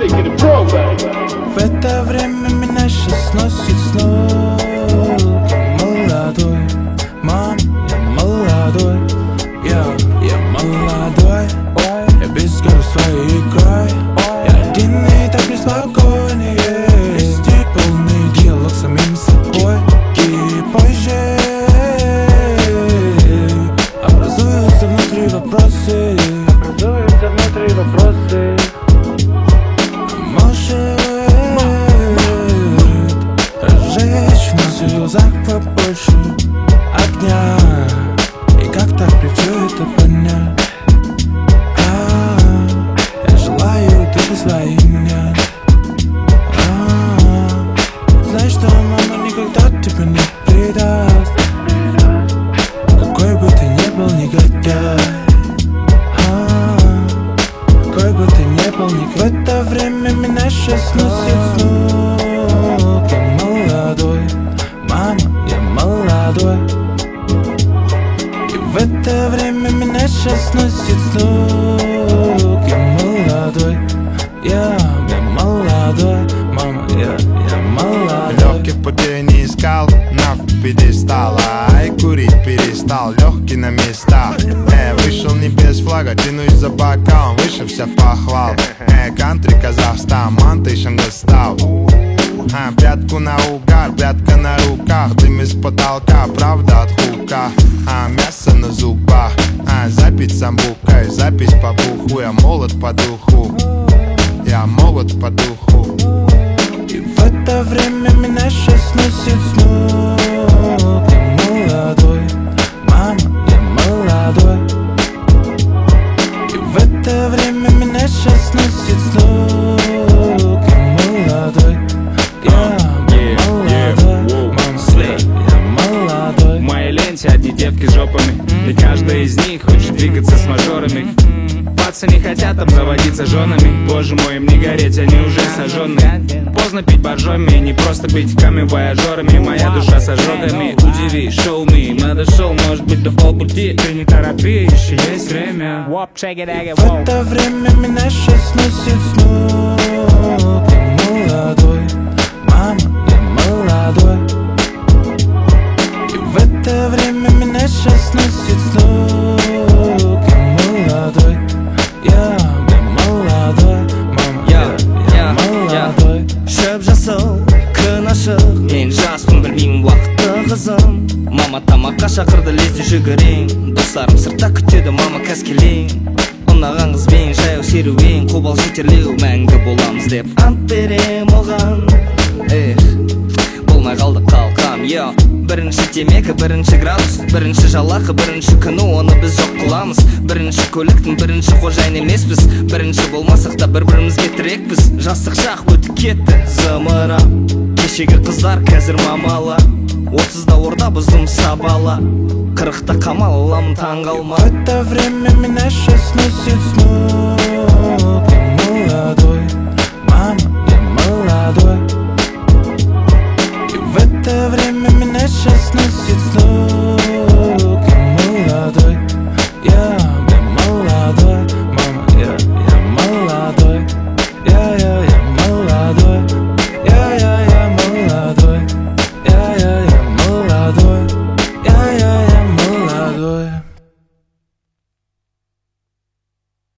В это время меня сейчас сносит с ног. Я молодой, мам, я молодой. Я молодой, я бегаю своей игрой. Я один и так неспокойный. Вести полный диалог с самим собой. И позже образуются внутри вопросы. Может разжечь в нас в глазах побольше огня. И как так при все это понять? Я желаю, ты свои меня. Знаешь, что мама никогда тебя не предаст. Какой бы ты ни был негодяй, какой бы ты ни был в это время меня сейчас носит с ног. Я молодой, мама, я молодой. И в это время меня сейчас носит с ног. Я молодой, я молодой, мама, я молодой. Легких путей не искал, на пьедестала. И курить перестал, легкий на местах. Вышел не без флага, тянусь за бокалом, выше вся похвал. Кантри, Казахстан, мантышем достал. Пятку на угар, пятка на руках. Дым из потолка, правда от хука. Мясо на зубах, запись самбукой. Запись по буху, я молод по духу. Я молод по духу. И в это время меня сейчас носит с ног. Я молодой, мама, я молодой. И в это время меня сейчас носит с ног. Я молодой, я молодой, мама, я молодой. В моей ленте одни девки с жопами, и каждая из них хочет двигаться с мажорами. Пацы не хотят обзаводиться женами. Боже мой, им не гореть, они уже сожженные. Поздно пить боржоми, не просто быть камень-вояжерами. Моя душа с ожогами. Удиви, шоу ми, надо шоу, может быть до полпути. Ты не торопи, еще есть время. В это время меня сейчас носит с ног. Я молодой, мама, я молодой. И в это время меня сейчас носит с ног. Я молодой, я молодой, мама, я молодой. Шөп жасыл, күн ашық, мен жаспын білмеймін уақытты қызым. Мама тамаққа шақырды, лезде жүгірейін. Достарым сыртта күтеді, мама кәскелейін. Ұнаған қызбен жаяу серуен, қобал жетерлеу, мәңгі боламыз деп ант берем оған. Болмай қалды қалқам, бірінші темекі, бірінші градус, бірінші жалақы, бірінші күні оны біз жоқ қыламыз. Бірінші көліктің бірінші қожайын емеспіз. Бірінші болмасақ та бір-бірімізге тірекпіз. Жастық шақ өтіп кетті зымыра. Кешегі қыздар қазір мамала. 30-да орда бұздым сабала. 40-та қамал аламын таң қалма. В это время меня сейчас носит с ног. Я молодой, мама, я молодой. И в это время меня сейчас носит с ног.